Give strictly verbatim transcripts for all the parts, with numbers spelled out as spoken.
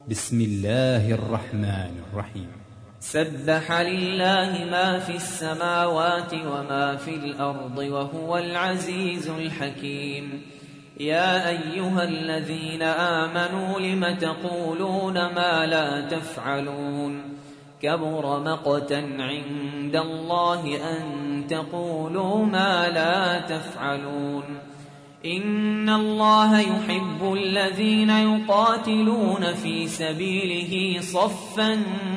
بسم الله الرحمن الرحيم. سبح لله ما في السماوات وما في الأرض وهو العزيز الحكيم. يا أيها الذين آمنوا لم تقولون ما لا تفعلون كبر مقتا عند الله أن تقولوا ما لا تفعلون. إن الله يحب الذين يقاتلون في سبيله صفا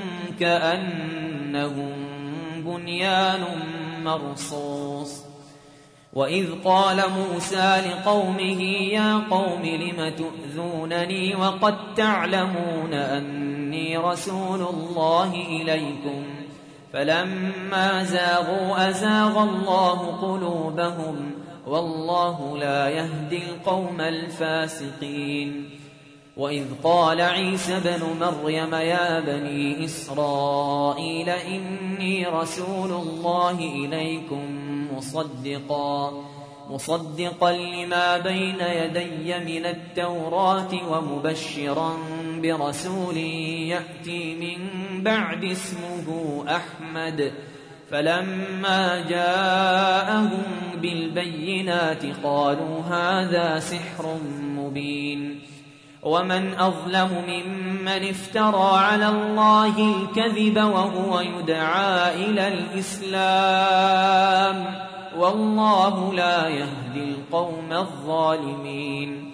كأنهم بنيان مرصوص. وإذ قال موسى لقومه يا قوم لم تؤذونني وقد تعلمون أني رسول الله إليكم فلما زاغوا أزاغ الله قلوبهم والله لا يهدي القوم الفاسقين. وإذ قال عيسى بن مريم يا بني إسرائيل إني رسول الله إليكم مصدقا مصدقا لما بين يدي من التوراة ومبشرا برسول يأتي من بعد اسمه أحمد. فلما جاءهم بالبينات قالوا هذا سحر مبين. ومن أظلم ممن افترى على الله الكذب وهو يدعى إلى الإسلام والله لا يهدي القوم الظالمين.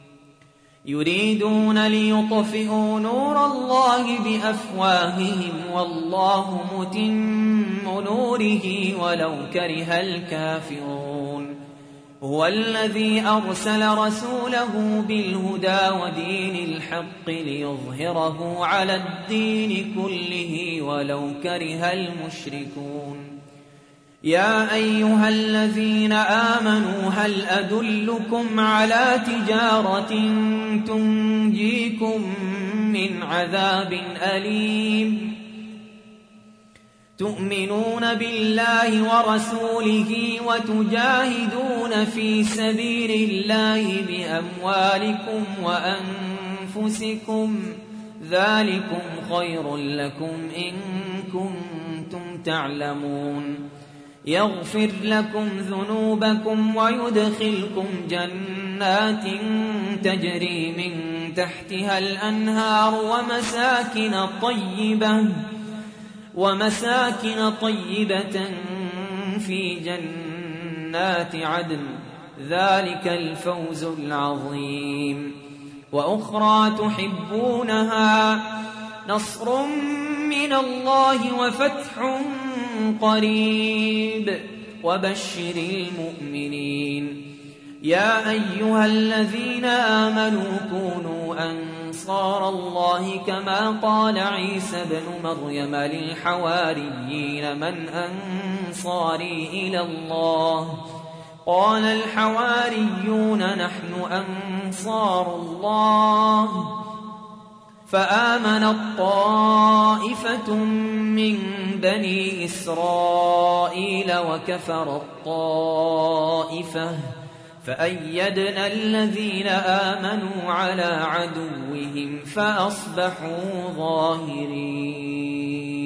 يريدون ليطفئوا نور الله بأفواههم والله متم نوره ولو كره الكافرون. هو الذي أرسل رسوله بالهدى ودين الحق ليظهره على الدين كله ولو كره المشركون. يا أيها الذين آمنوا هل أدلكم على تجارة تنجيكم من عذاب أليم تؤمنون بالله ورسوله وتجاهدون في سبيل الله بأموالكم وأنفسكم ذلكم خير لكم إن كنتم تعلمون. يغفر لكم ذنوبكم ويدخلكم جنات تجري من تحتها الأنهار ومساكن طيبة ومساكن طيبة في جنات عدن ذلك الفوز العظيم. وأخرى تحبونها نصر من الله وفتح قريب وبشر المؤمنين. يا أيها الذين آمنوا كونوا أنصار الله كما قال عيسى بن مريم للحواريين من أنصاري إلى الله قال الحواريون نحن أنصار الله. فآمنت طائفة من بني إسرائيل وكفرت طائفة فأيدنا الذين آمنوا على عدوهم فأصبحوا ظاهرين.